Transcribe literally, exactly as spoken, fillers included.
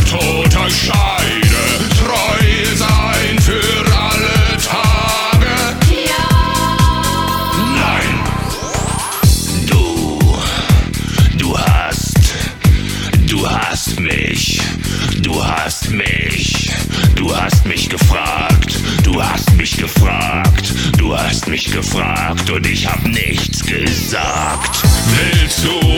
toter Scheide, treu sein für alle Tage. Ja. Nein, du, du hast, du hast mich, du hast mich, du hast mich gefragt, du hast mich gefragt, du hast mich gefragt und ich hab nichts gesagt. Willst du